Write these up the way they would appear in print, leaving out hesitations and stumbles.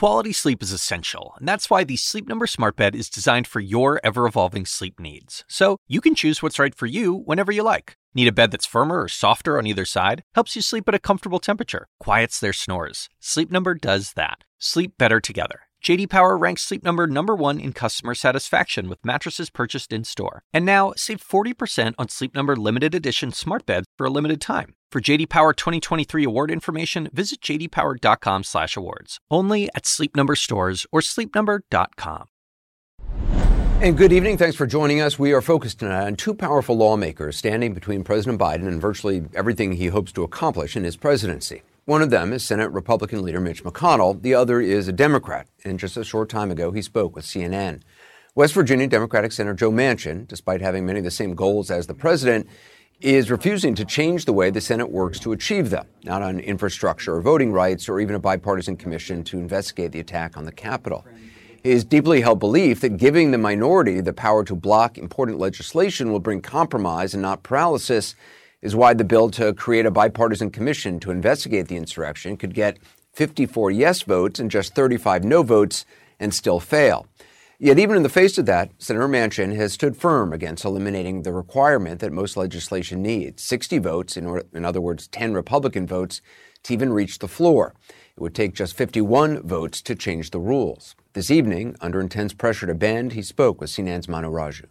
Quality sleep is essential, and that's why the Sleep Number Smart Bed is designed for your ever-evolving sleep needs. So you can choose what's right for you whenever you like. Need a bed that's firmer or softer on either side? Helps you sleep at a comfortable temperature. Quiets their snores. Sleep Number does that. Sleep better together. J.D. Power ranks Sleep Number #1 in customer satisfaction with mattresses purchased in-store. And now, save 40% on Sleep Number limited edition smart beds for a limited time. For J.D. Power 2023 award information, visit jdpower.com/awards. Only at Sleep Number stores or sleepnumber.com. And good evening. Thanks for joining us. We are focused tonight on two powerful lawmakers standing between President Biden and virtually everything he hopes to accomplish in his presidency. One of them is Senate Republican leader Mitch McConnell. The other is a Democrat. And just a short time ago, he spoke with CNN. West Virginia Democratic Senator Joe Manchin, despite having many of the same goals as the president, is refusing to change the way the Senate works to achieve them, not on infrastructure or voting rights or even a bipartisan commission to investigate the attack on the Capitol. His deeply held belief that giving the minority the power to block important legislation will bring compromise and not paralysis is why the bill to create a bipartisan commission to investigate the insurrection could get 54 yes votes and just 35 no votes and still fail. Yet even in the face of that, Senator Manchin has stood firm against eliminating the requirement that most legislation needs, 60 votes, in other words, 10 Republican votes, to even reach the floor. It would take just 51 votes to change the rules. This evening, under intense pressure to bend, he spoke with CNN's Manu Raju.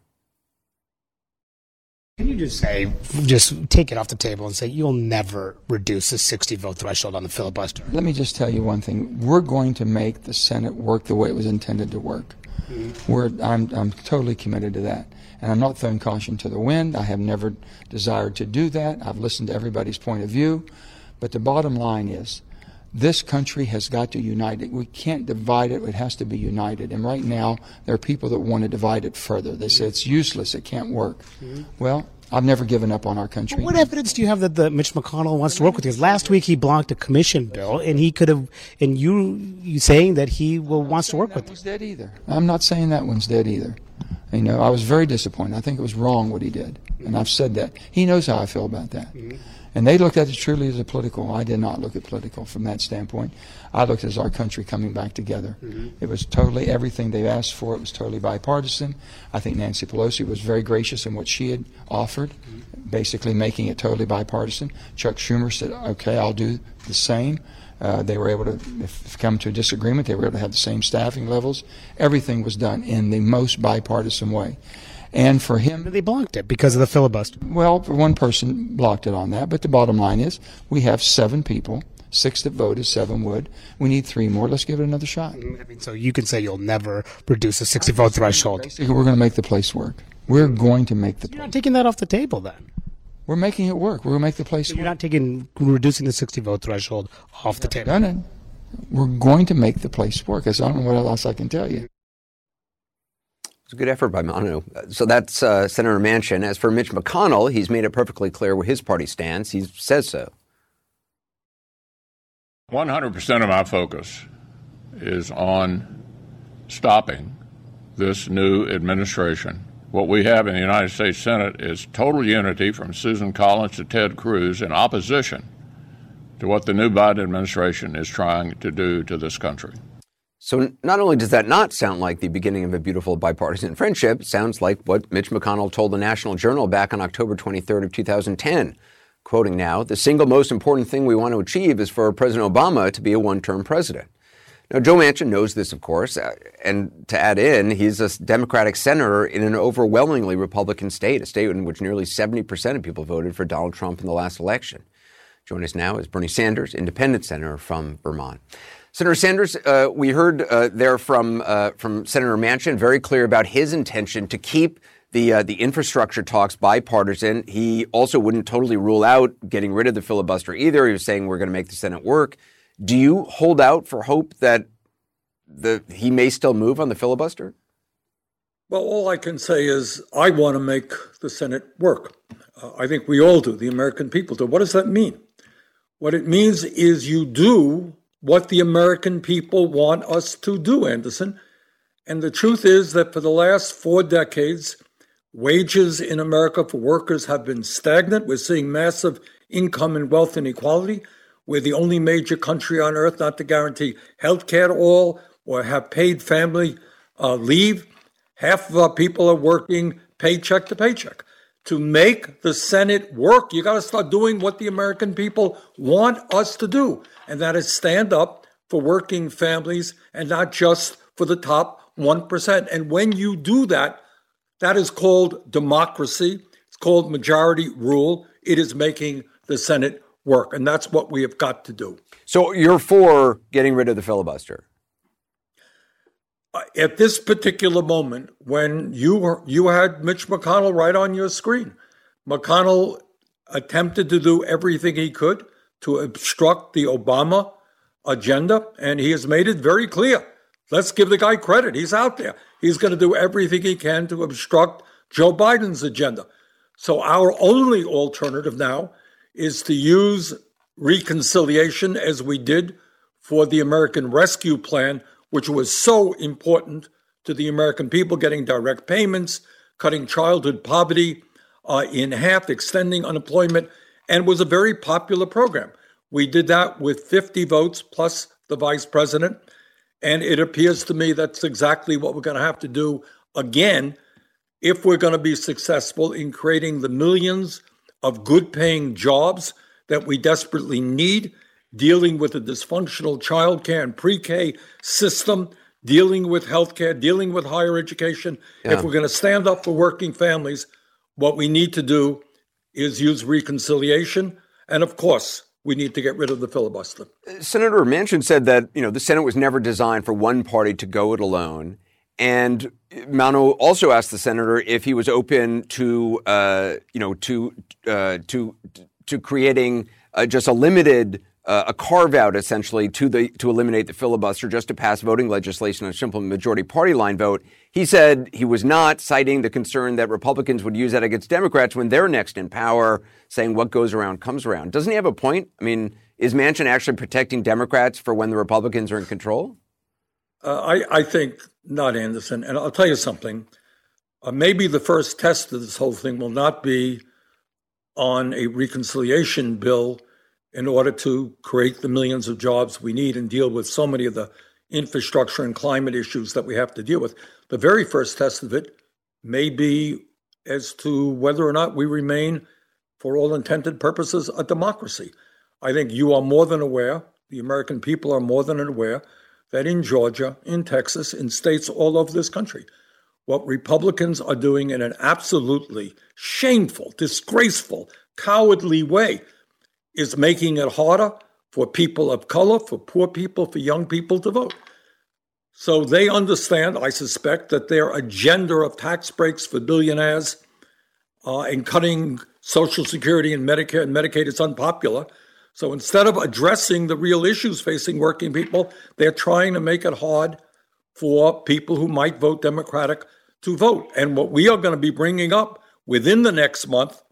Can you just take it off the table and say you'll never reduce the 60-vote threshold on the filibuster? Let me just tell you one thing. We're going to make the Senate work the way it was intended to work. I'm totally committed to that. And I'm not throwing caution to the wind. I have never desired to do that. I've listened to everybody's point of view. But the bottom line is, this country has got to unite it. We can't divide it. It has to be united. And right now, there are people that want to divide it further. They say it's useless. It can't work. Well, I've never given up on our country. Well, what evidence do you have that Mitch McConnell wants to work with you? Last week he blocked a commission bill, and he could have. And you saying that he wants to work with you? That one's dead either. I'm not saying that one's dead either. You know, I was very disappointed. I think it was wrong what he did, and I've said that. He knows how I feel about that. And they looked at it truly as a political. I did not look at political from that standpoint. I looked at it as our country coming back together. It was totally everything they asked for. It was totally bipartisan. I think Nancy Pelosi was very gracious in what she had offered, basically making it totally bipartisan. Chuck Schumer said, okay, I'll do the same. They were able to, if come to a disagreement, they were able to have the same staffing levels. Everything was done in the most bipartisan way. And for him, they blocked it because of the filibuster. Well, for one person blocked it on that, but the bottom line is we have 7 people, 6 that voted, 7 would. We need 3 more. Let's give it another shot. I mean, so you can say you'll never reduce a 60-vote threshold. Basically, we're going to make the place work. We're going to make the place. You're not taking that off the table then. We're making it work. We're going to make the place work. You're not reducing the 60-vote threshold off the table. No. We're going to make the place work. I don't know what else I can tell you. It's a good effort by Manu. So that's Senator Manchin. As for Mitch McConnell, he's made it perfectly clear where his party stands. He says so. 100% of my focus is on stopping this new administration. What we have in the United States Senate is total unity from Susan Collins to Ted Cruz in opposition to what the new Biden administration is trying to do to this country. So not only does that not sound like the beginning of a beautiful bipartisan friendship, it sounds like what Mitch McConnell told the National Journal back on October 23rd of 2010. Quoting now, the single most important thing we want to achieve is for President Obama to be a one-term president. Now, Joe Manchin knows this, of course, and to add in, he's a Democratic senator in an overwhelmingly Republican state, a state in which nearly 70% of people voted for Donald Trump in the last election. Joining us now is Bernie Sanders, independent senator from Vermont. Senator Sanders, we heard there from Senator Manchin, very clear about his intention to keep the infrastructure talks bipartisan. He also wouldn't totally rule out getting rid of the filibuster either. He was saying we're going to make the Senate work. Do you hold out for hope that he may still move on the filibuster? Well, all I can say is I want to make the Senate work. I think we all do, the American people do. What does that mean? What it means is you do what the American people want us to do, Anderson. And the truth is that for the last 4 decades, wages in America for workers have been stagnant. We're seeing massive income and wealth inequality. We're the only major country on earth not to guarantee health care to all or have paid family leave. Half of our people are working paycheck to paycheck. To make the Senate work, you got to start doing what the American people want us to do, and that is stand up for working families and not just for the top 1%. And when you do that, that is called democracy. It's called majority rule. It is making the Senate work, and that's what we have got to do. So you're for getting rid of the filibuster? At this particular moment, when you had Mitch McConnell right on your screen, McConnell attempted to do everything he could to obstruct the Obama agenda, and he has made it very clear. Let's give the guy credit. He's out there. He's going to do everything he can to obstruct Joe Biden's agenda. So our only alternative now is to use reconciliation as we did for the American Rescue Plan, which was so important to the American people, getting direct payments, cutting childhood poverty in half, extending unemployment, and was a very popular program. We did that with 50 votes plus the vice president, and it appears to me that's exactly what we're going to have to do again if we're going to be successful in creating the millions of good-paying jobs that we desperately need, dealing with the dysfunctional child care and pre-K system, dealing with healthcare, dealing with higher education. Yeah. If we're going to stand up for working families, what we need to do is use reconciliation. And of course, we need to get rid of the filibuster. Senator Manchin said that, the Senate was never designed for one party to go it alone. And Mano also asked the senator if he was open to creating just a limited a carve out essentially to eliminate the filibuster, just to pass voting legislation on a simple majority party line vote. He said he was not, citing the concern that Republicans would use that against Democrats when they're next in power, saying what goes around comes around. Doesn't he have a point? I mean, is Manchin actually protecting Democrats for when the Republicans are in control? I think not, Anderson. And I'll tell you something. Maybe the first test of this whole thing will not be on a reconciliation bill in order to create the millions of jobs we need and deal with so many of the infrastructure and climate issues that we have to deal with. The very first test of it may be as to whether or not we remain, for all intended purposes, a democracy. I think you are more than aware, the American people are more than aware, that in Georgia, in Texas, in states all over this country, what Republicans are doing in an absolutely shameful, disgraceful, cowardly way is making it harder for people of color, for poor people, for young people to vote. So they understand, I suspect, that their agenda of tax breaks for billionaires and cutting Social Security and Medicare and Medicaid is unpopular. So instead of addressing the real issues facing working people, they're trying to make it hard for people who might vote Democratic to vote. And what we are going to be bringing up within the next month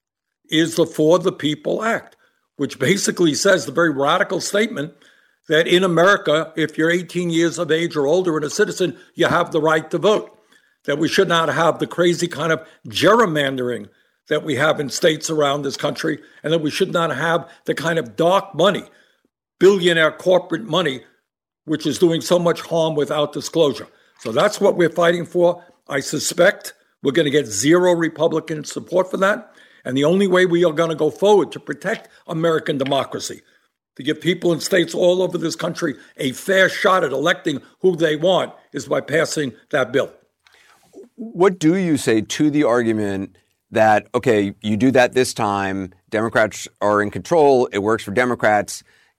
is the For the People Act, which basically says the very radical statement that in America, if you're 18 years of age or older and a citizen, you have the right to vote. That we should not have the crazy kind of gerrymandering that we have in states around this country, and that we should not have the kind of dark money, billionaire corporate money, which is doing so much harm without disclosure. So that's what we're fighting for. I suspect we're going to get zero Republican support for that. And the only way we are going to go forward to protect American democracy, to give people in states all over this country a fair shot at electing who they want, is by passing that bill. What do you say to the argument that, okay, you do that this time, Democrats are in control, it works for Democrats,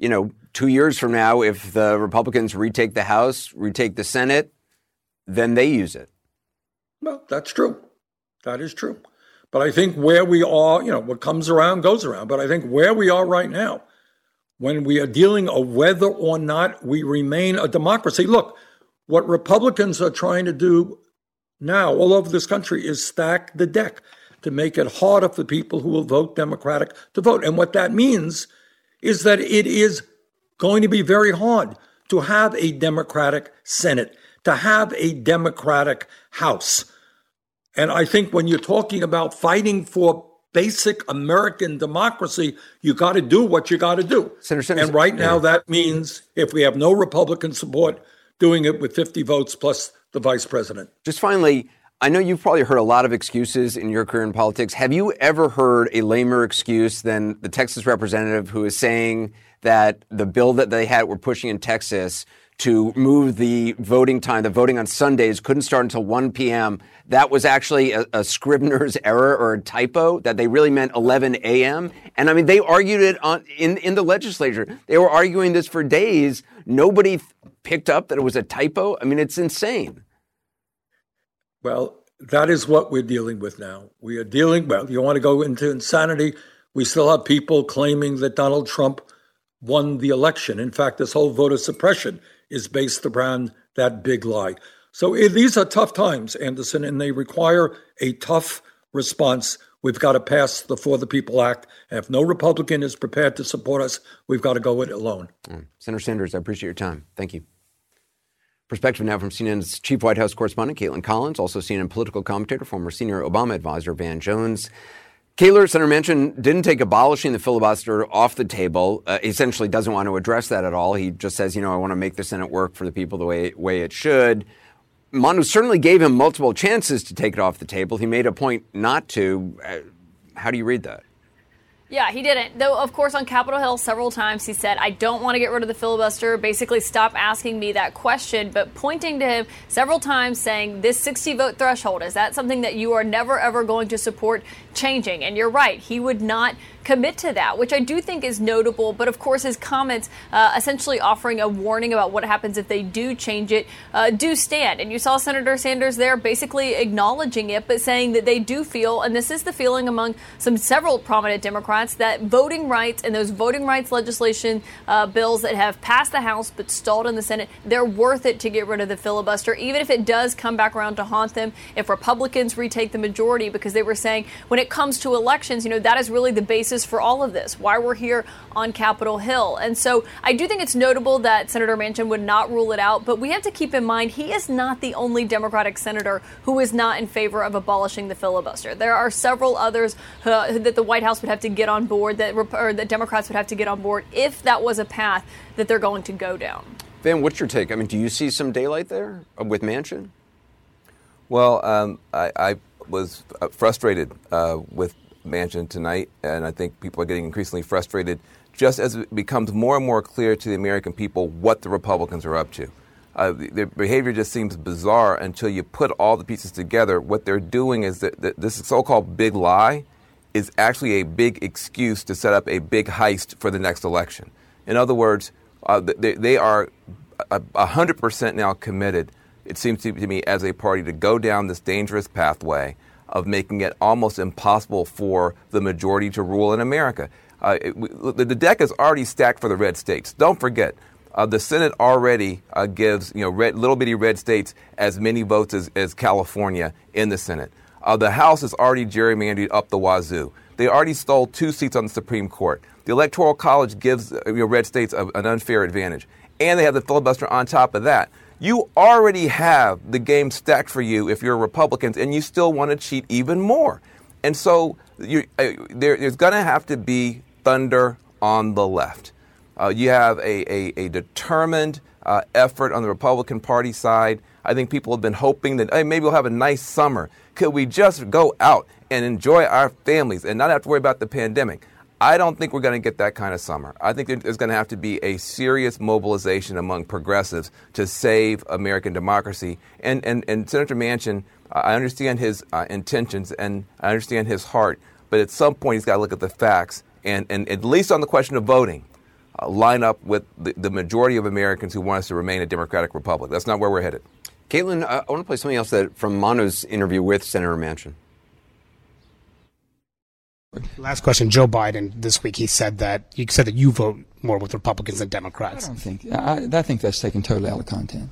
2 years from now, if the Republicans retake the House, retake the Senate, then they use it? Well, that's true. That is true. But I think where we are, what comes around goes around. But I think where we are right now, when we are dealing with whether or not we remain a democracy, look, what Republicans are trying to do now all over this country is stack the deck to make it harder for people who will vote Democratic to vote. And what that means is that it is going to be very hard to have a Democratic Senate, to have a Democratic House. And I think when you're talking about fighting for basic American democracy. You got to do what you got to do. And right now, that means if we have no Republican support, doing it with 50 votes plus the vice president. Just finally, I know you've probably heard a lot of excuses in your career in politics. Have you ever heard a lamer excuse than the Texas representative who is saying that the bill that they were pushing in Texas to move the voting time, the voting on Sundays, couldn't start until 1 p.m., that was actually a Scribner's error or a typo, that they really meant 11 a.m.? And I mean, they argued it in the legislature. They were arguing this for days. Nobody picked up that it was a typo. I mean, it's insane. Well, that is what we're dealing with now. We are dealing, well, you want to go into insanity? We still have people claiming that Donald Trump won the election. In fact, this whole voter suppression is based around that big lie. So these are tough times, Anderson, and they require a tough response. We've got to pass the For the People Act. And if no Republican is prepared to support us, we've got to go it alone. Senator Sanders, I appreciate your time. Thank you. Perspective now from CNN's chief White House correspondent, Caitlin Collins, also CNN political commentator, former senior Obama advisor Van Jones. Kaler, Senator Manchin didn't take abolishing the filibuster off the table. He essentially doesn't want to address that at all. He just says, I want to make the Senate work for the people the way it should. Manu certainly gave him multiple chances to take it off the table. He made a point not to. How do you read that? Yeah, he didn't. Though, of course, on Capitol Hill several times he said, I don't want to get rid of the filibuster. Basically, stop asking me that question. But pointing to him several times saying this 60-vote threshold, is that something that you are never, ever going to support changing? And you're right. He would not commit to that, which I do think is notable. But, of course, his comments essentially offering a warning about what happens if they do change it do stand. And you saw Senator Sanders there basically acknowledging it, but saying that they do feel, and this is the feeling among several prominent Democrats, that voting rights and those voting rights legislation bills that have passed the House but stalled in the Senate, they're worth it to get rid of the filibuster, even if it does come back around to haunt them if Republicans retake the majority, because they were saying when it comes to elections, that is really the basis for all of this, why we're here on Capitol Hill. And so I do think it's notable that Senator Manchin would not rule it out, but we have to keep in mind he is not the only Democratic senator who is not in favor of abolishing the filibuster. There are several others that the White House would have to get on board, that Democrats would have to get on board if that was a path that they're going to go down. Van, what's your take? I mean, do you see some daylight there with Manchin? Well, I was frustrated with Manchin tonight, and I think people are getting increasingly frustrated just as it becomes more and more clear to the American people what the Republicans are up to. Their behavior just seems bizarre until you put all the pieces together. What they're doing is that this so-called big lie is actually a big excuse to set up a big heist for the next election. In other words, they are 100% now committed, it seems to me, as a party to go down this dangerous pathway of making it almost impossible for the majority to rule in America. The deck is already stacked for the red states. Don't forget, the Senate already gives little bitty red states as many votes as California in the Senate. The House is already gerrymandered up the wazoo. They already stole 2 seats on the Supreme Court. The Electoral College gives red states an unfair advantage. And they have the filibuster on top of that. You already have the game stacked for you if you're Republicans, and you still want to cheat even more. And so there's going to have to be thunder on the left. You have a determined effort on the Republican Party side. I think people have been hoping that, hey, maybe we'll have a nice summer. Could we just go out and enjoy our families and not have to worry about the pandemic? I don't think we're going to get that kind of summer. I think there's going to have to be a serious mobilization among progressives to save American democracy. And Senator Manchin, I understand his intentions and I understand his heart, but at some point he's got to look at the facts and at least on the question of voting, line up with the majority of Americans who want us to remain a democratic republic. That's not where we're headed. Caitlin, I want to play something else from Manu's interview with Senator Manchin. Last question, Joe Biden this week, he said that you vote more with Republicans than Democrats. I think that's taken totally out of content.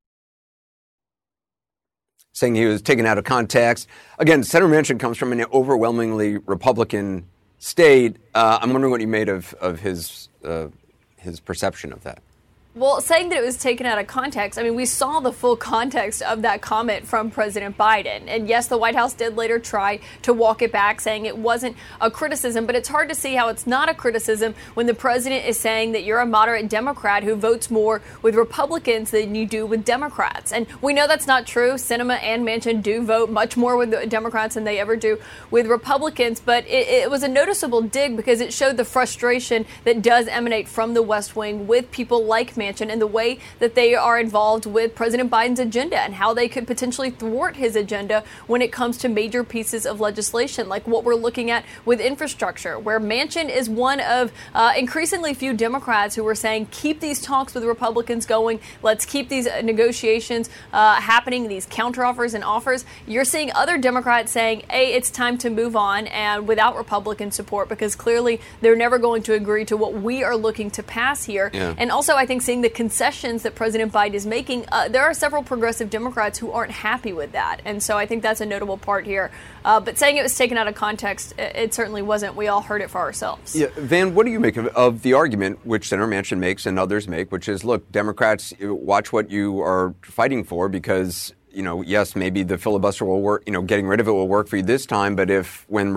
Saying he was taken out of context. Again, Senator Manchin comes from an overwhelmingly Republican state. I'm wondering what you made of his perception of that. Well, saying that it was taken out of context, I mean, we saw the full context of that comment from President Biden. And yes, the White House did later try to walk it back, saying it wasn't a criticism. But it's hard to see how it's not a criticism when the president is saying that you're a moderate Democrat who votes more with Republicans than you do with Democrats. And we know that's not true. Sinema and Manchin do vote much more with the Democrats than they ever do with Republicans. But it was a noticeable dig because it showed the frustration that does emanate from the West Wing with people like Manchin and the way that they are involved with President Biden's agenda and how they could potentially thwart his agenda when it comes to major pieces of legislation, like what we're looking at with infrastructure, where Manchin is one of increasingly few Democrats who are saying, keep these talks with Republicans going. Let's keep these negotiations happening, these counteroffers and offers. You're seeing other Democrats saying, hey, it's time to move on, and without Republican support, because clearly they're never going to agree to what we are looking to pass here. Yeah. And also, I think seeing the concessions that President Biden is making, there are several progressive Democrats who aren't happy with that. And so I think that's a notable part here. But saying it was taken out of context, it certainly wasn't. We all heard it for ourselves. Yeah, Van, what do you make of the argument which Senator Manchin makes and others make, which is, look, Democrats, watch what you are fighting for because, yes, maybe the filibuster will work, getting rid of it will work for you this time. But when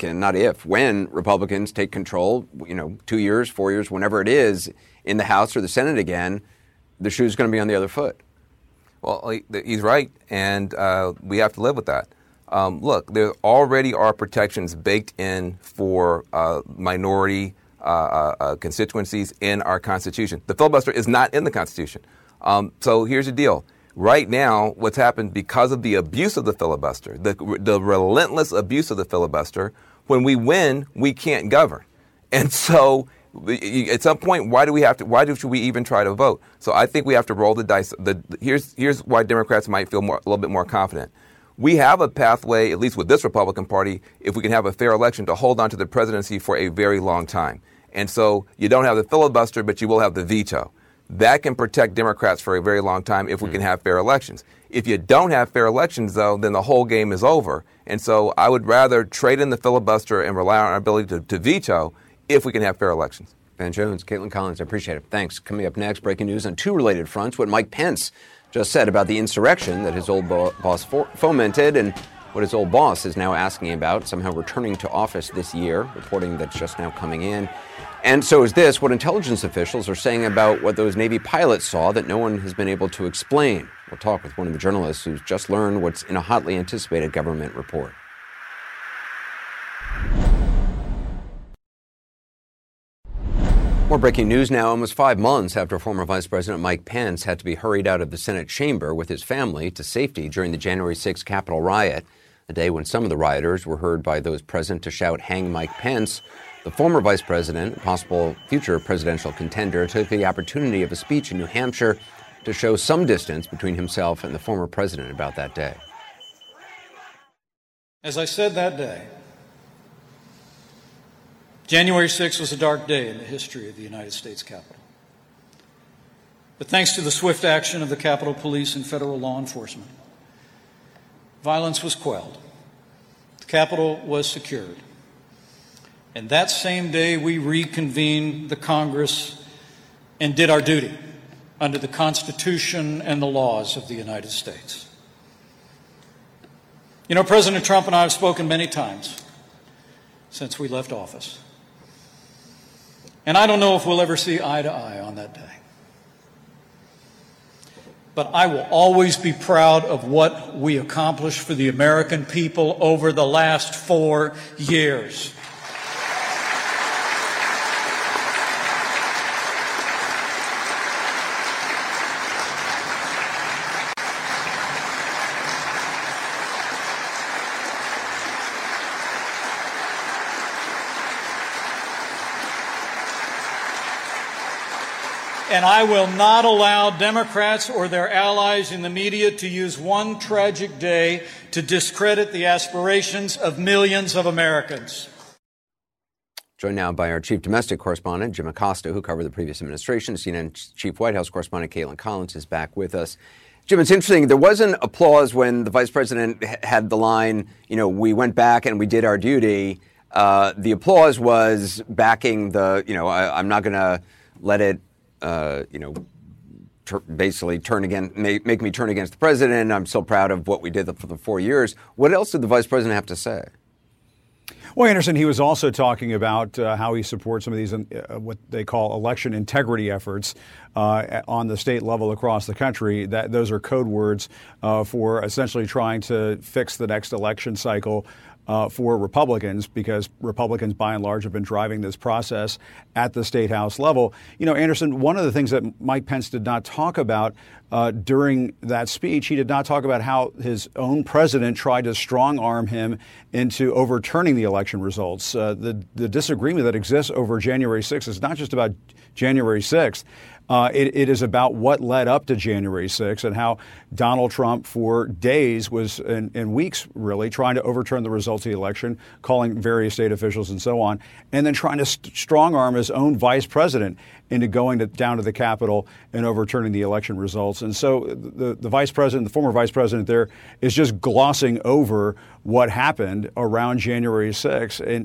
Republicans take control, 2 years, 4 years, whenever it is, in the House or the Senate again, the shoe's going to be on the other foot. Well, he's right, and we have to live with that. Look, there already are protections baked in for minority constituencies in our Constitution. The filibuster is not in the Constitution. So here's the deal. Right now, what's happened because of the abuse of the filibuster, the relentless abuse of the filibuster, when we win, we can't govern. And so at some point, why should we even try to vote? So I think we have to roll the dice. Here's why Democrats might feel a little bit more confident. We have a pathway, at least with this Republican Party, if we can have a fair election, to hold on to the presidency for a very long time. And so you don't have the filibuster, but you will have the veto. That can protect Democrats for a very long time if we can have fair elections. If you don't have fair elections, though, then the whole game is over. And so I would rather trade in the filibuster and rely on our ability to veto if we can have fair elections. Van Jones, Caitlin Collins, I appreciate it. Thanks. Coming up next, breaking news on two related fronts, what Mike Pence just said about the insurrection that his old boss fomented and what his old boss is now asking about, somehow returning to office this year, reporting that's just now coming in. And so is this, what intelligence officials are saying about what those Navy pilots saw that no one has been able to explain. We'll talk with one of the journalists who's just learned what's in a hotly anticipated government report. More breaking news now. Almost 5 months after former Vice President Mike Pence had to be hurried out of the Senate chamber with his family to safety during the January 6th Capitol riot, a day when some of the rioters were heard by those present to shout, "Hang Mike Pence," the former vice president, possible future presidential contender, took the opportunity of a speech in New Hampshire to show some distance between himself and the former president about that day. As I said that day, January 6th was a dark day in the history of the United States Capitol. But thanks to the swift action of the Capitol Police and federal law enforcement, violence was quelled. The Capitol was secured. And that same day, we reconvened the Congress and did our duty under the Constitution and the laws of the United States. You know, President Trump and I have spoken many times since we left office. And I don't know if we'll ever see eye to eye on that day. But I will always be proud of what we accomplished for the American people over the last 4 years. And I will not allow Democrats or their allies in the media to use one tragic day to discredit the aspirations of millions of Americans. Joined now by our chief domestic correspondent, Jim Acosta, who covered the previous administration. CNN chief White House correspondent Caitlin Collins is back with us. Jim, it's interesting. There wasn't applause when the vice president had the line, we went back and we did our duty. The applause was backing the, I'm not going to let it basically make me turn against the president. I'm so proud of what we did for the 4 years. What else did the vice president have to say? Well, Anderson, he was also talking about how he supports some of these what they call election integrity efforts on the state level across the country. That those are code words for essentially trying to fix the next election cycle for Republicans, because Republicans, by and large, have been driving this process at the state house level. You know, Anderson, one of the things that Mike Pence did not talk about during that speech, he did not talk about how his own president tried to strong arm him into overturning the election results. The disagreement that exists over January 6th is not just about January 6th. It is about what led up to January 6th and how Donald Trump for days was, and weeks really, trying to overturn the results of the election, calling various state officials and so on, and then trying to strong arm his own vice president into going down to the Capitol and overturning the election results. And so the vice president, the former vice president there, is just glossing over what happened around January 6th. And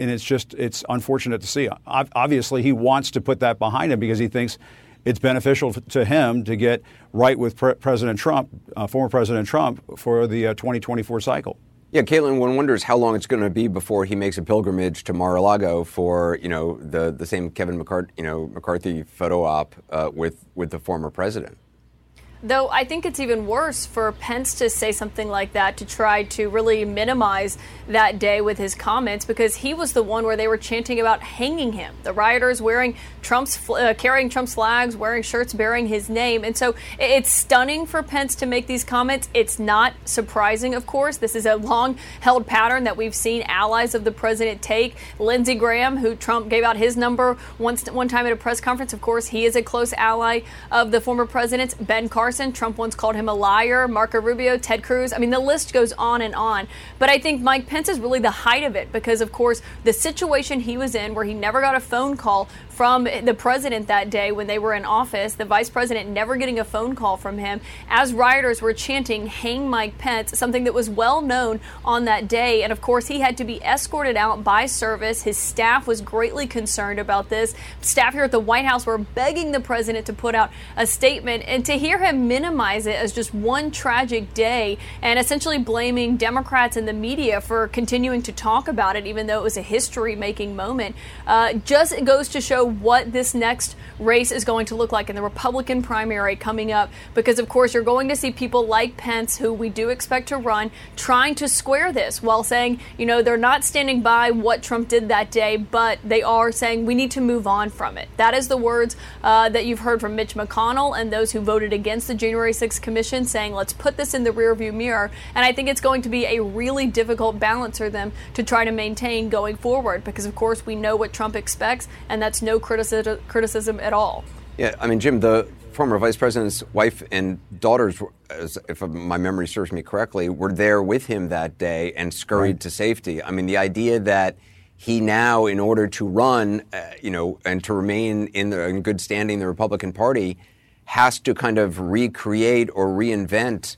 it's unfortunate to see. Obviously, he wants to put that behind him because he thinks it's beneficial to him to get right with President Trump, former President Trump, for the 2024 cycle. Yeah, Caitlin, one wonders how long it's going to be before he makes a pilgrimage to Mar-a-Lago for, the same Kevin McCarthy photo op with the former president. Though I think it's even worse for Pence to say something like that, to try to really minimize that day with his comments, because he was the one where they were chanting about hanging him. The rioters wearing carrying Trump's flags, wearing shirts bearing his name. And so it's stunning for Pence to make these comments. It's not surprising, of course. This is a long-held pattern that we've seen allies of the president take. Lindsey Graham, who Trump gave out his number one time at a press conference, of course, he is a close ally of the former president's. Ben Carson, Trump once called him a liar. Marco Rubio, Ted Cruz. I mean, the list goes on and on. But I think Mike Pence is really the height of it because, of course, the situation he was in where he never got a phone call from the president that day when they were in office, the vice president never getting a phone call from him, as rioters were chanting, "Hang Mike Pence," something that was well known on that day. And of course, he had to be escorted out by service. His staff was greatly concerned about this. Staff here at the White House were begging the president to put out a statement, and to hear him minimize it as just one tragic day and essentially blaming Democrats and the media for continuing to talk about it, even though it was a history-making moment, just goes to show what this next race is going to look like in the Republican primary coming up. Because, of course, you're going to see people like Pence, who we do expect to run, trying to square this while saying, they're not standing by what Trump did that day, but they are saying we need to move on from it. That is the words that you've heard from Mitch McConnell and those who voted against the January 6th commission, saying let's put this in the rearview mirror. And I think it's going to be a really difficult balance for them to try to maintain going forward, because, of course, we know what Trump expects, and that's no criticism at all. Yeah, I mean, Jim, the former vice president's wife and daughters, if my memory serves me correctly, were there with him that day and scurried to safety. I mean, the idea that he now, in order to run, and to remain in good standing in the Republican Party, has to kind of recreate or reinvent,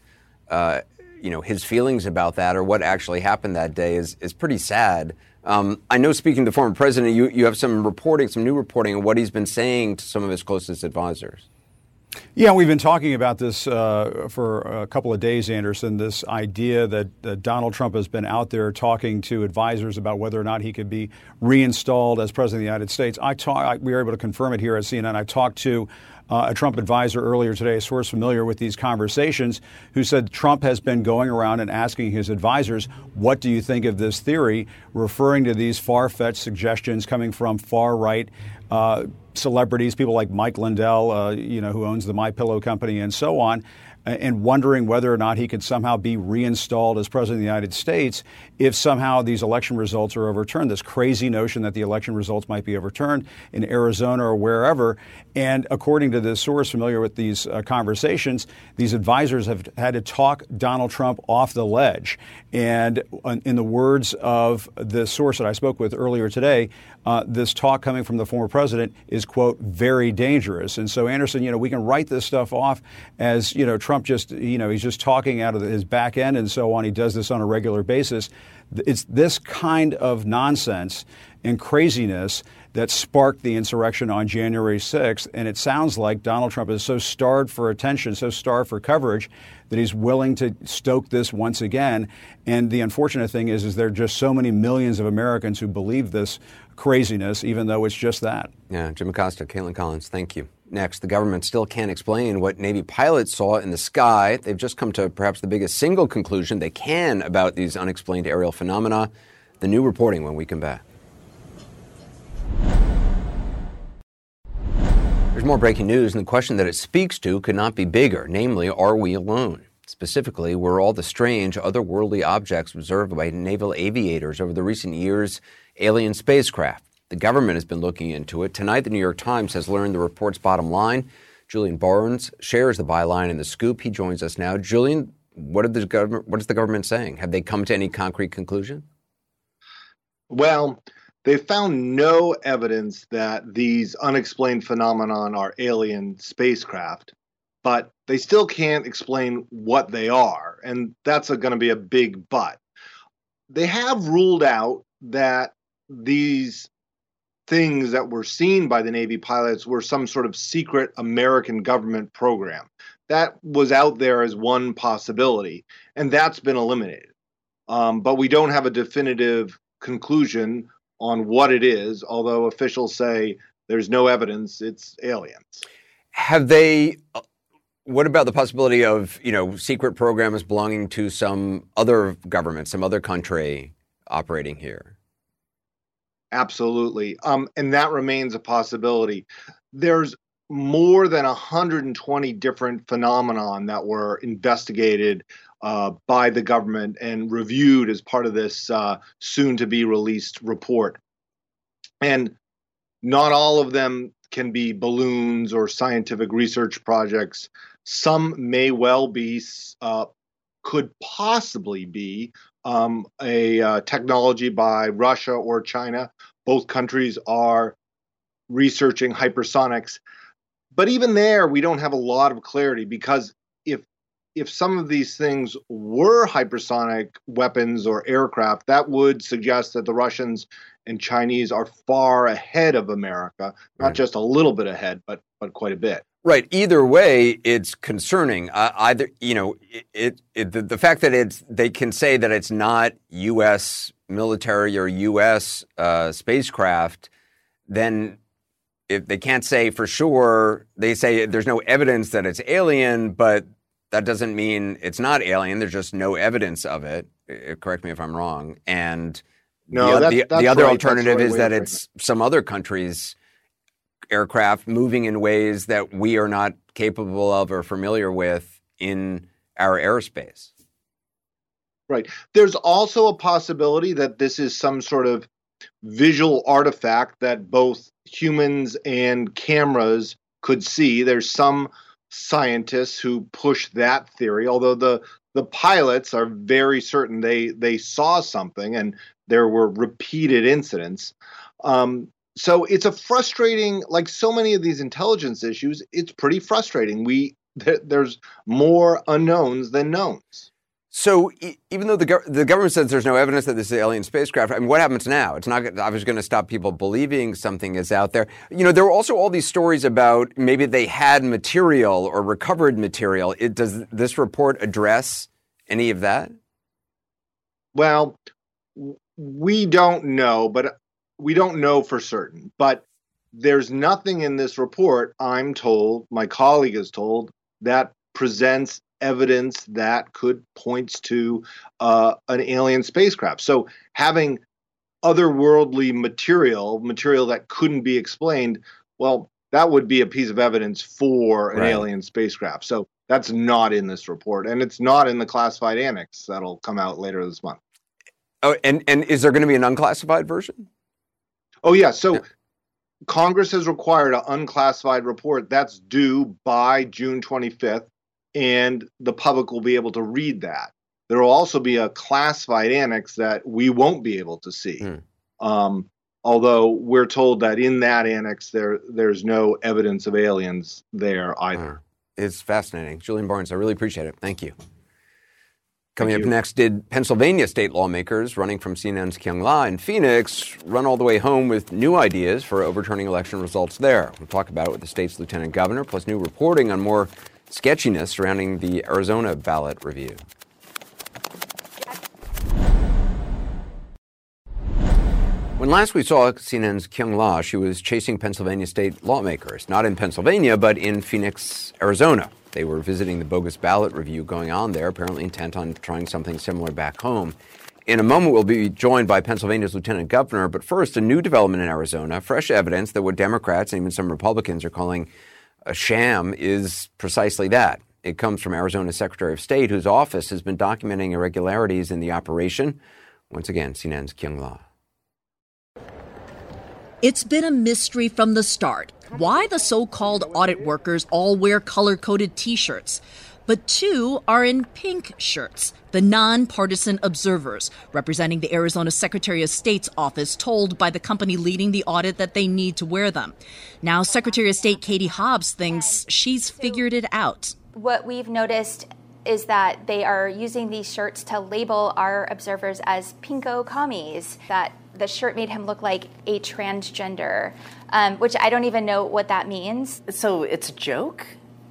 his feelings about that or what actually happened that day is pretty sad. I know, speaking to the former president, you have some new reporting on what he's been saying to some of his closest advisors. Yeah, we've been talking about this for a couple of days, Anderson, this idea that Donald Trump has been out there talking to advisors about whether or not he could be reinstalled as president of the United States. We were able to confirm it here at CNN. I talked to a Trump advisor earlier today, a source familiar with these conversations, who said Trump has been going around and asking his advisors, what do you think of this theory, referring to these far-fetched suggestions coming from far-right celebrities, people like Mike Lindell, who owns the MyPillow company and so on, and wondering whether or not he could somehow be reinstalled as president of the United States if somehow these election results are overturned. This crazy notion that the election results might be overturned in Arizona or wherever. And according to this source familiar with these conversations, these advisors have had to talk Donald Trump off the ledge. And in the words of the source that I spoke with earlier today, this talk coming from the former president is, quote, very dangerous. And so, Anderson, we can write this stuff off as, Trump just, he's just talking out of his back end and so on. He does this on a regular basis. It's this kind of nonsense and craziness that sparked the insurrection on January 6th. And it sounds like Donald Trump is so starved for attention, so starved for coverage, that he's willing to stoke this once again. And the unfortunate thing is there are just so many millions of Americans who believe this craziness, even though it's just that. Yeah, Jim Acosta, Caitlin Collins, thank you. Next, the government still can't explain what Navy pilots saw in the sky. They've just come to perhaps the biggest single conclusion they can about these unexplained aerial phenomena. The new reporting when we come back. There's more breaking news, and the question that it speaks to could not be bigger, namely, are we alone? Specifically, were all the strange, otherworldly objects observed by naval aviators over the recent years alien spacecraft? The government has been looking into it. Tonight, the New York Times has learned the report's bottom line. Julian Barnes shares the byline in The Scoop. He joins us now. Julian, what is the government saying? Have they come to any concrete conclusion? Well, they found no evidence that these unexplained phenomenon are alien spacecraft, but they still can't explain what they are, and that's going to be a big but. They have ruled out that these things that were seen by the Navy pilots were some sort of secret American government program. That was out there as one possibility, and that's been eliminated. But we don't have a definitive conclusion on what it is, although officials say there's no evidence it's aliens. Have they, what about the possibility of, secret programs belonging to some other government, some other country operating here? Absolutely. And that remains a possibility. There's more than 120 different phenomenon that were investigated by the government and reviewed as part of this soon-to-be-released report. And not all of them can be balloons or scientific research projects. Some may well be, could possibly be a technology by Russia or China. Both countries are researching hypersonics. But even there, we don't have a lot of clarity, because if some of these things were hypersonic weapons or aircraft, that would suggest that the Russians and Chinese are far ahead of America, not just a little bit ahead, but quite a bit. Right. Either way, it's concerning. The fact that they can say that it's not U.S. military or U.S. spacecraft, then if they can't say for sure, they say there's no evidence that it's alien, but that doesn't mean it's not alien. There's just no evidence of it. Correct me if I'm wrong. And no, the other alternative is that it's some other country's aircraft moving in ways that we are not capable of or familiar with in our airspace. Right. There's also a possibility that this is some sort of visual artifact that both humans and cameras could see. There's some scientists who push that theory, although the pilots are very certain they saw something, and there were repeated incidents. So it's a frustrating, like so many of these intelligence issues, it's pretty frustrating. There's more unknowns than knowns. So even though the government says there's no evidence that this is an alien spacecraft, I mean, what happens now? It's not obviously going to stop people believing something is out there. There were also all these stories about maybe they had material or recovered material. Does this report address any of that? Well, we don't know, but we don't know for certain. But there's nothing in this report, I'm told, my colleague is told, that presents evidence that could points to an alien spacecraft. So having otherworldly material that couldn't be explained, well, that would be a piece of evidence for an alien spacecraft. So that's not in this report, and it's not in the classified annex that'll come out later this month. Oh, and is there going to be an unclassified version? Oh, yeah. So Congress has required an unclassified report that's due by June 25th. And the public will be able to read that. There will also be a classified annex that we won't be able to see. Although we're told that in that annex, there's no evidence of aliens there either. It's fascinating. Julian Barnes, I really appreciate it. Thank you. Coming up next, did Pennsylvania state lawmakers running from CNN's Kyung La in Phoenix run all the way home with new ideas for overturning election results there? We'll talk about it with the state's lieutenant governor, plus new reporting on more sketchiness surrounding the Arizona ballot review. When last we saw CNN's Kyung La, she was chasing Pennsylvania state lawmakers, not in Pennsylvania, but in Phoenix, Arizona. They were visiting the bogus ballot review going on there, apparently intent on trying something similar back home. In a moment, we'll be joined by Pennsylvania's lieutenant governor. But first, a new development in Arizona, fresh evidence that what Democrats and even some Republicans are calling a sham is precisely that. It comes from Arizona's Secretary of State, whose office has been documenting irregularities in the operation. Once again, CNN's Kyung La. It's been a mystery from the start why the so-called audit workers all wear color-coded T-shirts. But two are in pink shirts. The nonpartisan observers, representing the Arizona Secretary of State's office, told by the company leading the audit that they need to wear them. Now, Secretary of State Katie Hobbs thinks she's figured it out. What we've noticed is that they are using these shirts to label our observers as pinko commies, that the shirt made him look like a transgender, which I don't even know what that means. So it's a joke?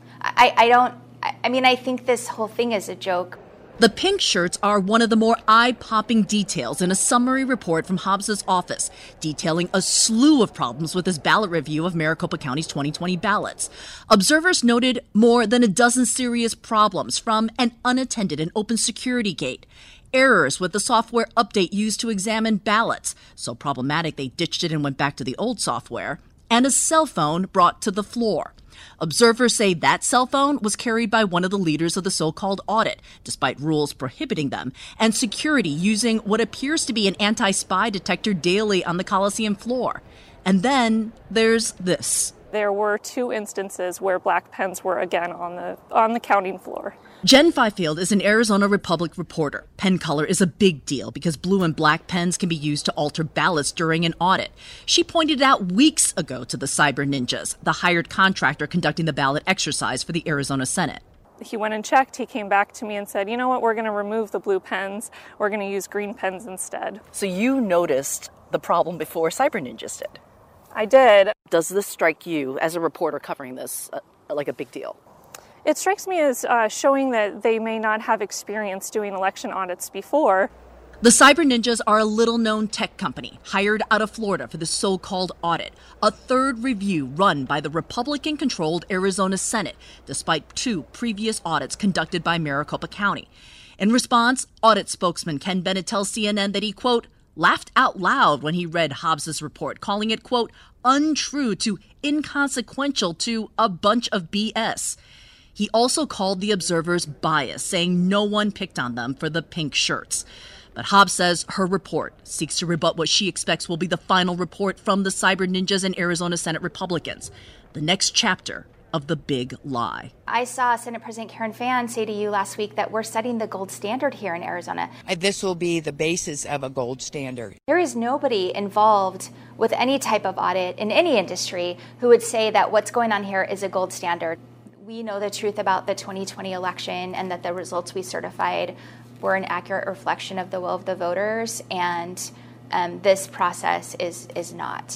I think this whole thing is a joke. The pink shirts are one of the more eye-popping details in a summary report from Hobbs's office, detailing a slew of problems with his ballot review of Maricopa County's 2020 ballots. Observers noted more than a dozen serious problems, from an unattended and open security gate, errors with the software update used to examine ballots, so problematic they ditched it and went back to the old software, and a cell phone brought to the floor. Observers say that cell phone was carried by one of the leaders of the so-called audit, despite rules prohibiting them, and security using what appears to be an anti-spy detector daily on the Coliseum floor. And then there's this. There were two instances where black pens were again on the counting floor. Jen Fifield is an Arizona Republic reporter. Pen color is a big deal because blue and black pens can be used to alter ballots during an audit. She pointed it out weeks ago to the Cyber Ninjas, the hired contractor conducting the ballot exercise for the Arizona Senate. He went and checked. He came back to me and said, you know what, we're going to remove the blue pens. We're going to use green pens instead. So you noticed the problem before Cyber Ninjas did? I did. Does this strike you, as a reporter covering this, like a big deal? It strikes me as showing that they may not have experience doing election audits before. The Cyber Ninjas are a little-known tech company hired out of Florida for the so-called audit, a third review run by the Republican-controlled Arizona Senate, despite two previous audits conducted by Maricopa County. In response, audit spokesman Ken Bennett tells CNN that he, quote, laughed out loud when he read Hobbs's report, calling it, quote, untrue to inconsequential to a bunch of BS. He also called the observers biased, saying no one picked on them for the pink shirts. But Hobbs says her report seeks to rebut what she expects will be the final report from the Cyber Ninjas and Arizona Senate Republicans, the next chapter of the big lie. I saw Senate President Karen Fann say to you last week that we're setting the gold standard here in Arizona. This will be the basis of a gold standard. There is nobody involved with any type of audit in any industry who would say that what's going on here is a gold standard. We know the truth about the 2020 election and that the results we certified were an accurate reflection of the will of the voters, and this process is not.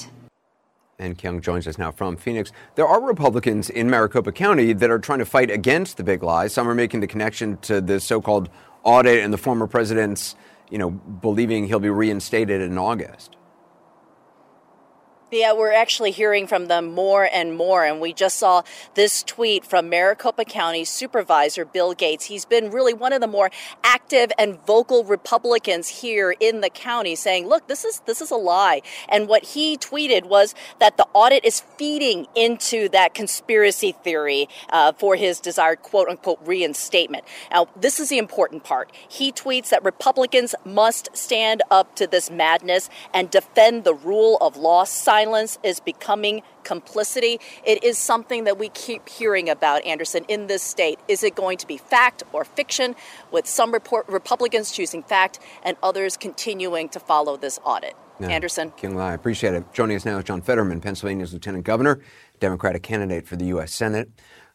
And Kyung joins us now from Phoenix. There are Republicans in Maricopa County that are trying to fight against the big lie. Some are making the connection to this so-called audit and the former president's, believing he'll be reinstated in August. Yeah, we're actually hearing from them more and more. And we just saw this tweet from Maricopa County Supervisor Bill Gates. He's been really one of the more active and vocal Republicans here in the county, saying, look, this is a lie. And what he tweeted was that the audit is feeding into that conspiracy theory for his desired quote unquote reinstatement. Now, this is the important part. He tweets that Republicans must stand up to this madness and defend the rule of law. Silence is becoming complicity. It is something that we keep hearing about, Anderson, in this state. Is it going to be fact or fiction, with some Republicans choosing fact and others continuing to follow this audit? Yeah. Anderson. Kyung La, I appreciate it. Joining us now is John Fetterman, Pennsylvania's lieutenant governor, Democratic candidate for the U.S. Senate.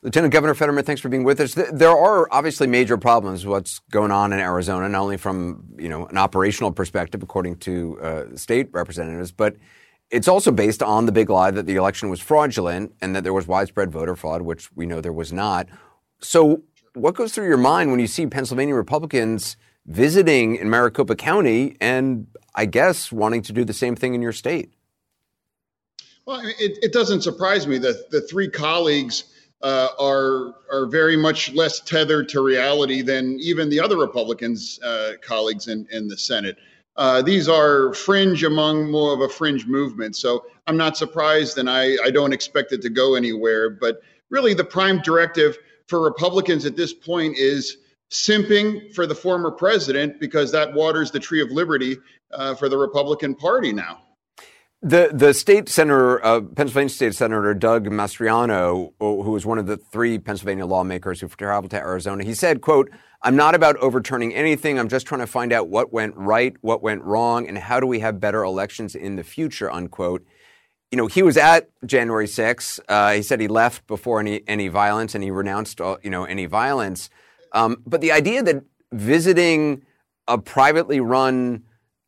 Lieutenant Governor Fetterman, thanks for being with us. There are obviously major problems what's going on in Arizona, not only from an operational perspective, according to state representatives, but it's also based on the big lie that the election was fraudulent and that there was widespread voter fraud, which we know there was not. So what goes through your mind when you see Pennsylvania Republicans visiting in Maricopa County and, I guess, wanting to do the same thing in your state? Well, it doesn't surprise me that the three colleagues are very much less tethered to reality than even the other Republicans' colleagues in the Senate. These are fringe among more of a fringe movement. So I'm not surprised, and I don't expect it to go anywhere. But really, the prime directive for Republicans at this point is simping for the former president, because that waters the tree of liberty for the Republican Party now. The state senator, Pennsylvania State Senator Doug Mastriano, who was one of the three Pennsylvania lawmakers who traveled to Arizona, he said, quote, "I'm not about overturning anything. I'm just trying to find out what went right, what went wrong, and how do we have better elections in the future," unquote. He was at January 6th. He said he left before any violence, and he renounced, any violence. But the idea that visiting a privately run,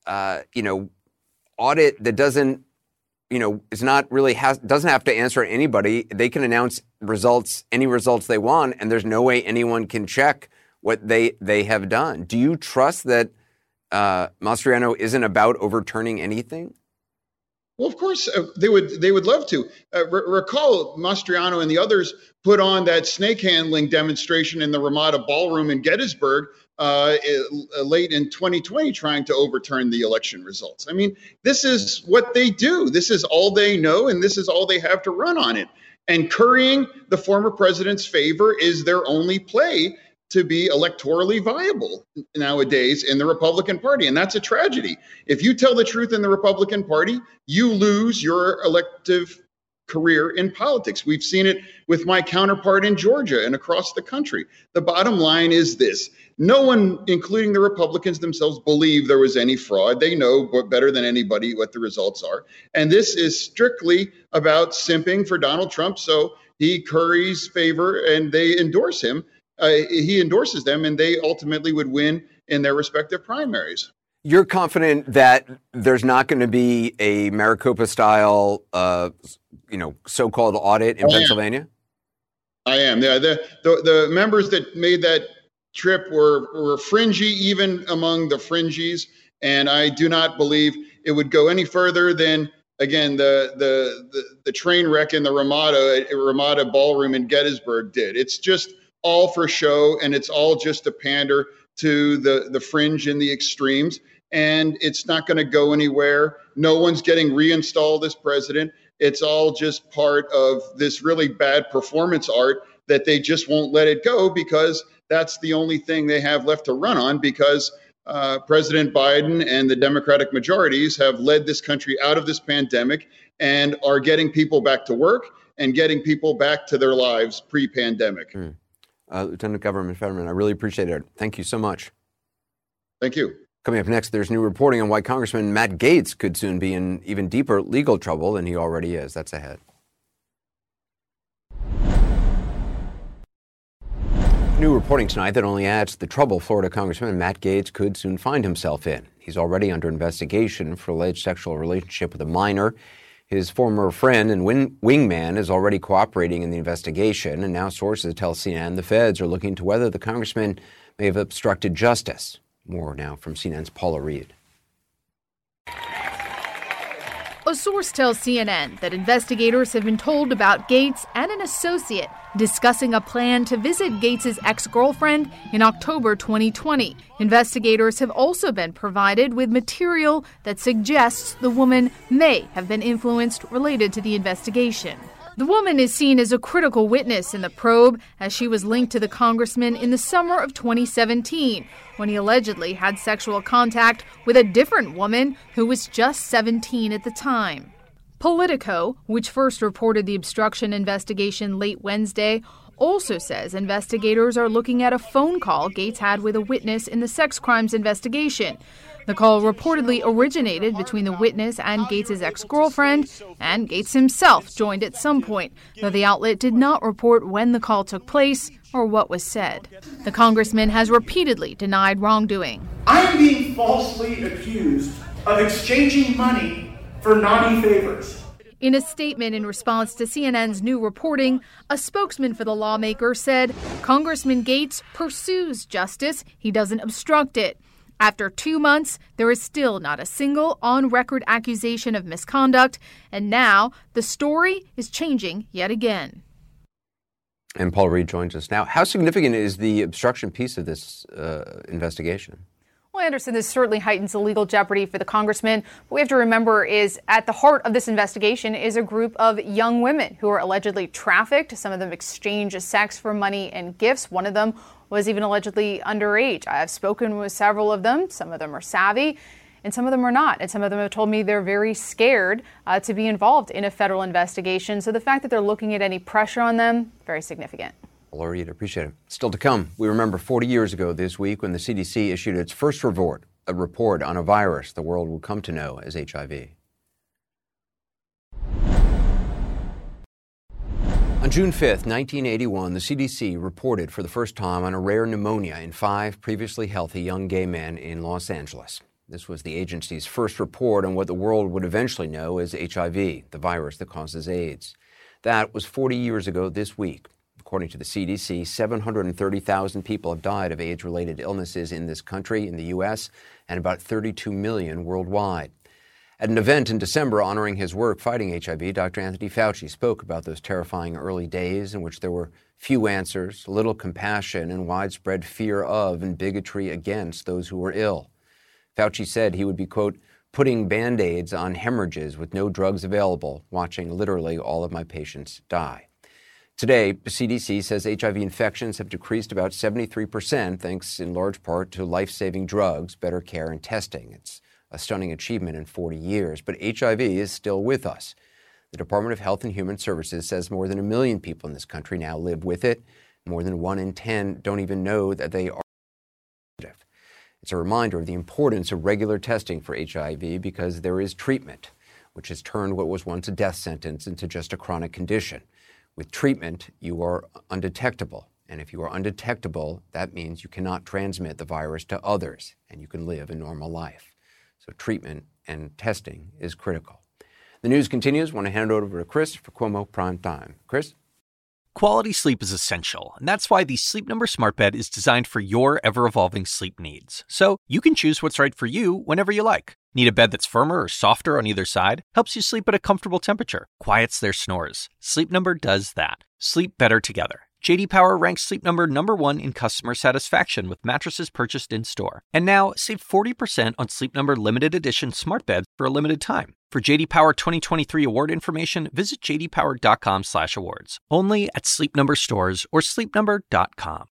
audit that doesn't have to answer anybody. They can announce any results they want, and there's no way anyone can check what they have done. Do you trust that Mastriano isn't about overturning anything? Well, of course, they would love to. Recall Mastriano and the others put on that snake handling demonstration in the Ramada Ballroom in Gettysburg late in 2020, trying to overturn the election results. I mean, this is what they do. This is all they know, and this is all they have to run on it. And currying the former president's favor is their only play to be electorally viable nowadays in the Republican Party. And that's a tragedy. If you tell the truth in the Republican Party, you lose your elective career in politics. We've seen it with my counterpart in Georgia and across the country. The bottom line is this. No one, including the Republicans themselves, believe there was any fraud. They know better than anybody what the results are. And this is strictly about simping for Donald Trump. So he curries favor and they endorse him. He endorses them, and they ultimately would win in their respective primaries. You're confident that there's not going to be a Maricopa-style, so-called audit in Pennsylvania? I am. Yeah, the members that made that trip were fringy, even among the fringies, and I do not believe it would go any further than, again, the train wreck in the Ramada Ballroom in Gettysburg did. It's just all for show, and it's all just to pander to the fringe and the extremes, and it's not going to go anywhere. No one's getting reinstalled as president. It's all just part of this really bad performance art that they just won't let it go, because that's the only thing they have left to run on, because President Biden and the Democratic majorities have led this country out of this pandemic and are getting people back to work and getting people back to their lives pre-pandemic. Lieutenant Governor Fetterman, I really appreciate it. Thank you so much. Thank you. Coming up next, there's new reporting on why Congressman Matt Gaetz could soon be in even deeper legal trouble than he already is. That's ahead. New reporting tonight that only adds to the trouble Florida Congressman Matt Gaetz could soon find himself in. He's already under investigation for alleged sexual relationship with a minor. His former friend and wingman is already cooperating in the investigation, and now sources tell CNN the feds are looking to whether the congressman may have obstructed justice. More now from CNN's Paula Reed. A source tells CNN that investigators have been told about Gaetz and an associate discussing a plan to visit Gaetz's ex-girlfriend in October 2020. Investigators have also been provided with material that suggests the woman may have been influenced related to the investigation. The woman is seen as a critical witness in the probe, as she was linked to the congressman in the summer of 2017, when he allegedly had sexual contact with a different woman who was just 17 at the time. Politico, which first reported the obstruction investigation late Wednesday, also says investigators are looking at a phone call Gaetz had with a witness in the sex crimes investigation. The call reportedly originated between the witness and Gates' ex-girlfriend, and Gates himself joined at some point, though the outlet did not report when the call took place or what was said. The congressman has repeatedly denied wrongdoing. I am being falsely accused of exchanging money for naughty favors. In a statement in response to CNN's new reporting, a spokesman for the lawmaker said Congressman Gates pursues justice. He doesn't obstruct it. After 2 months, there is still not a single on-record accusation of misconduct, and now the story is changing yet again. And Paul Reed joins us now. How significant is the obstruction piece of this investigation? Well, Anderson, this certainly heightens the legal jeopardy for the congressman. What we have to remember is at the heart of this investigation is a group of young women who are allegedly trafficked. Some of them exchange sex for money and gifts. One of them was even allegedly underage. I have spoken with several of them. Some of them are savvy and some of them are not. And some of them have told me they're very scared to be involved in a federal investigation. So the fact that they're looking at any pressure on them, very significant. Laura, you'd appreciate it. Still to come, we remember 40 years ago this week when the CDC issued its first report on a virus the world will come to know as HIV. On June 5th, 1981, the CDC reported for the first time on a rare pneumonia in 5 previously healthy young gay men in Los Angeles. This was the agency's first report on what the world would eventually know as HIV, the virus that causes AIDS. That was 40 years ago this week. According to the CDC, 730,000 people have died of AIDS-related illnesses in this country, in the U.S., and about 32 million worldwide. At an event in December honoring his work fighting HIV, Dr. Anthony Fauci spoke about those terrifying early days in which there were few answers, little compassion, and widespread fear of and bigotry against those who were ill. Fauci said he would be, quote, putting Band-Aids on hemorrhages with no drugs available, watching literally all of my patients die. Today, the CDC says HIV infections have decreased about 73%, thanks in large part to life-saving drugs, better care, and testing. It's a stunning achievement in 40 years, but HIV is still with us. The Department of Health and Human Services says more than 1 million people in this country now live with it. More than 1 in 10 don't even know that they are positive. It's a reminder of the importance of regular testing for HIV because there is treatment, which has turned what was once a death sentence into just a chronic condition. With treatment, you are undetectable. And if you are undetectable, that means you cannot transmit the virus to others and you can live a normal life. So treatment and testing is critical. The news continues. I want to hand it over to Chris for Cuomo Prime Time. Chris? Quality sleep is essential, and that's why the Sleep Number Smart Bed is designed for your ever-evolving sleep needs. So you can choose what's right for you whenever you like. Need a bed that's firmer or softer on either side? Helps you sleep at a comfortable temperature. Quiets their snores. Sleep Number does that. Sleep better together. J.D. Power ranks Sleep Number #1 in customer satisfaction with mattresses purchased in-store. And now, save 40% on Sleep Number limited edition smart beds for a limited time. For J.D. Power 2023 award information, visit jdpower.com/awards. Only at Sleep Number stores or sleepnumber.com.